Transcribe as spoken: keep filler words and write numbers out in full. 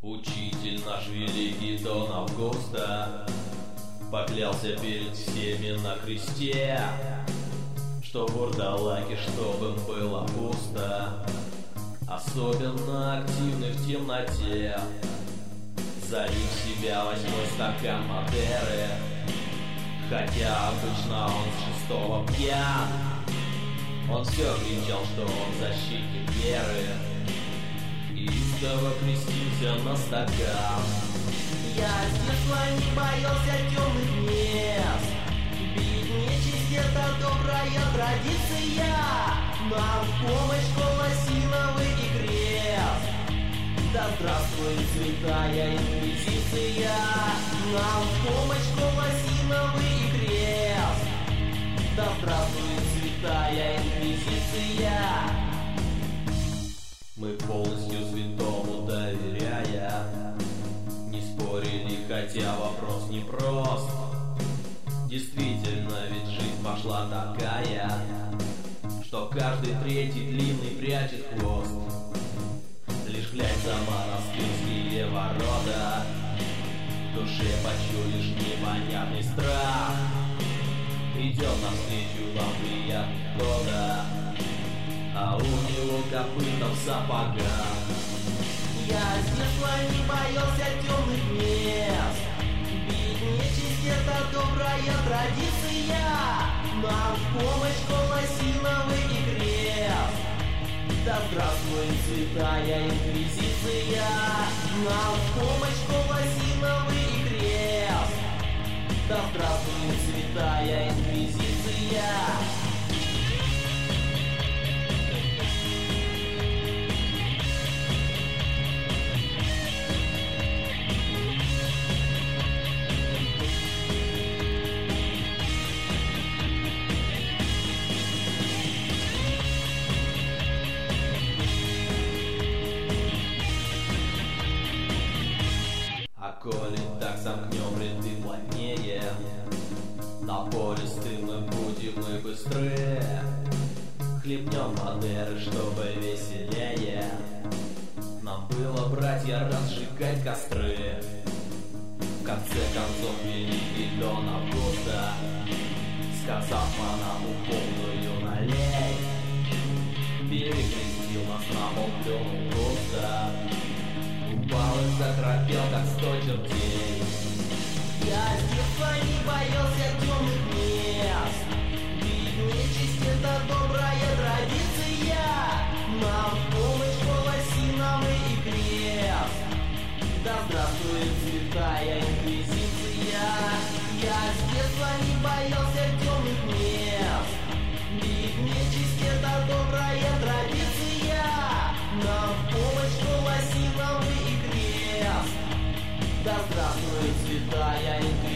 Учитель наш великий Дон Августа поклялся перед всеми на кресте, что в вурдалаке, чтобы им было пусто, особенно активный в темноте. Залив в себя восьмой стакан Мадеры, хотя обычно он с шестого пьян, он все кричал, что он защитник веры, и истово крестился на стакан. Я с детства не боялся темных мест, бить нечисть — это добрая традиция. Нам в помощь школа Силовый и крест. Да здравствует святая инквизиция. Нам в помощь школа Силовый и крест. Да здравствует святая инквизиция. Мы полностью святому доверяя не спорили, хотя вопрос непрост. Действительно, ведь жизнь пошла такая, что каждый третий длинный прячет хвост. Лишь глядь за монастырские ворота, в душе почуешь непонятный страх. Идет навстречу вам приятный кто-то, а у него копыта в сапогах. Я с детства не боялся темных мест, бить нечисть — это добрая традиция. Нам в помощь школа Силовый и крест. Да здравствует святая инквизиция. Нам в помощь школа Силовый и крест. Да здравствует святая инквизиция. А коли так сомкнем ряды плотнее, напористы мы будем и быстрее. Хлебнем Мадеры, чтобы веселее нам было, братья, разжигать костры. В конце концов великий Дон Августа, сказав монаху полную налей, перекрестил нас на пол, плюнул просто, упал и захрапел, как сто чертей. Я с детства не боялся темных мест, бить нечисть — это добрая традиция. Нам в помощь школа Силовый и крест. Да здравствует святая инквизиция. Я с детства не боялся темных мест, бить нечисть — это добрая традиция. Нам в помощь школа Силовый и крест. Да здравствует святая инквизиция.